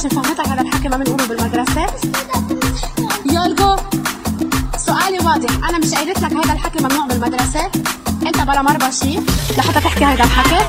هاشم فهمتك هذا الحكي ما بنقوله بالمدرسة؟ يولغو سؤالي واضح، أنا مش قايلت لك هذا الحكي ممنوع بالمدرسة؟ أنت بلا مربى شي لحتى تحكي هذا الحكي؟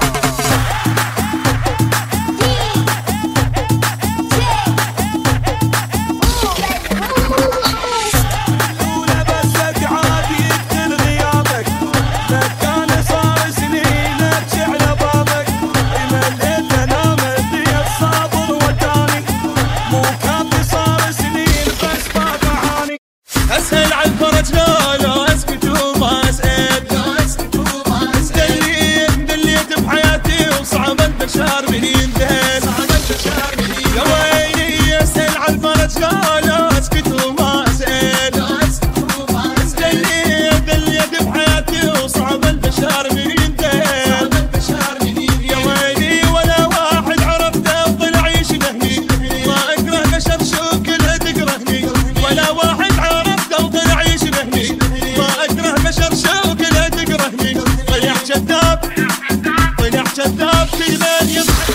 أسهل على الفرج لا أسكت وما أسأل دليت بحياتي وصعب البشر من يندهل يا ويلي أسهل على الفرج لا أسكت وما أسأل دليت بحياتي وصعب البشر من يندهل يا ويلي ولا واحد عرفته وطلع يشبهني ما أكره بشر شو كلها تكرهني ولا واحد كذاب كلمان يضحك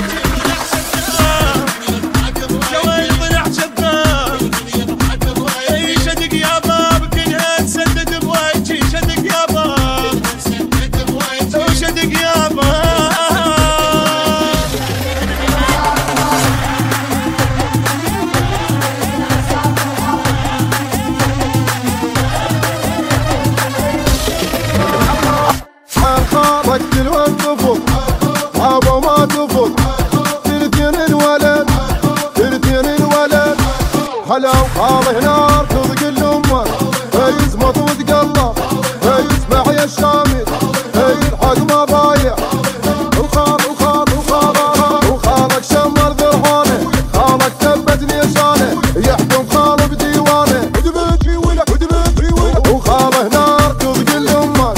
جواي طلع كذاب اي شدق يا باب كلها نسدد بوجهي شدق يا باب وشدق يا باب خالك الواد تفوق ابو ما تفوق ترتين الولد هلا وخاله نار تضق الامه يزمط وتقلب يسمع يا الشامل يلحق ما بايع وخالك شمر ذرهانه خالك ثبت نيشانه يحكم خاله بديوانه وخاله نار تضق الامه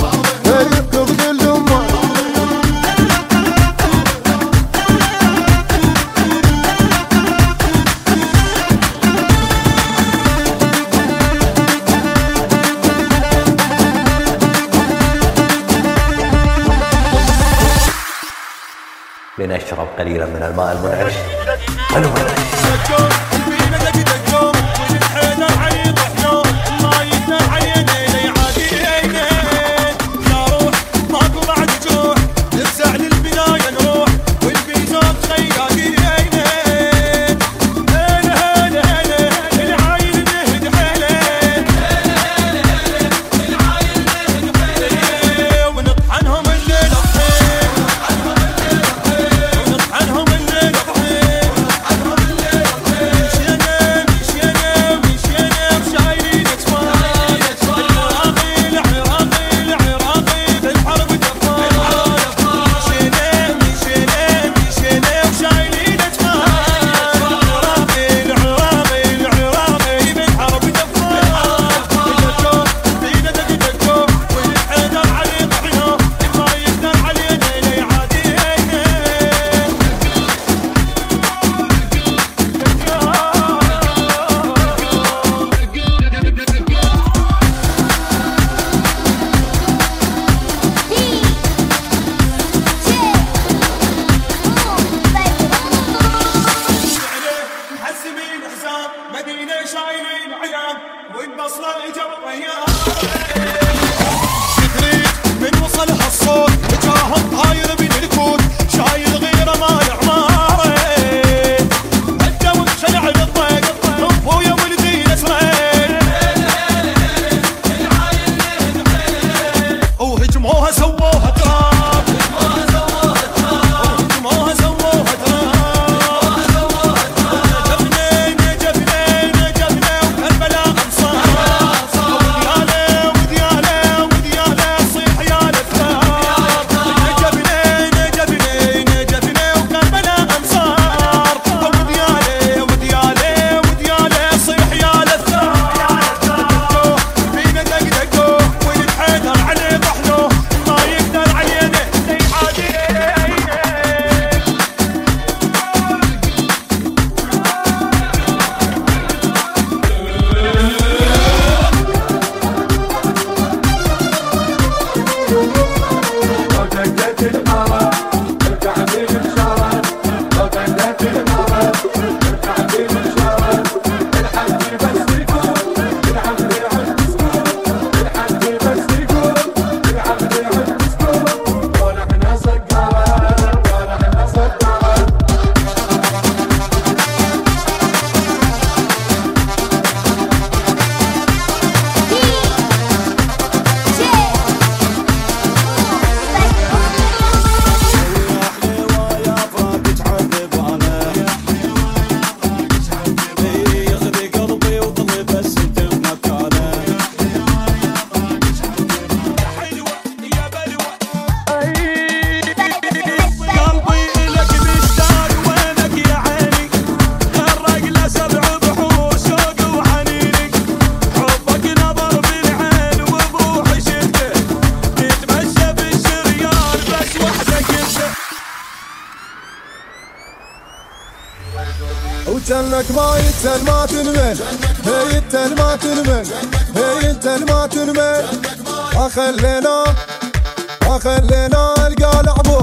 لنشرب قليلا من الماء المنعش. وجنك ما يتل ما تنمل، هي التل ما تنمل، هي التل ما تنمل. ما خلينا القالع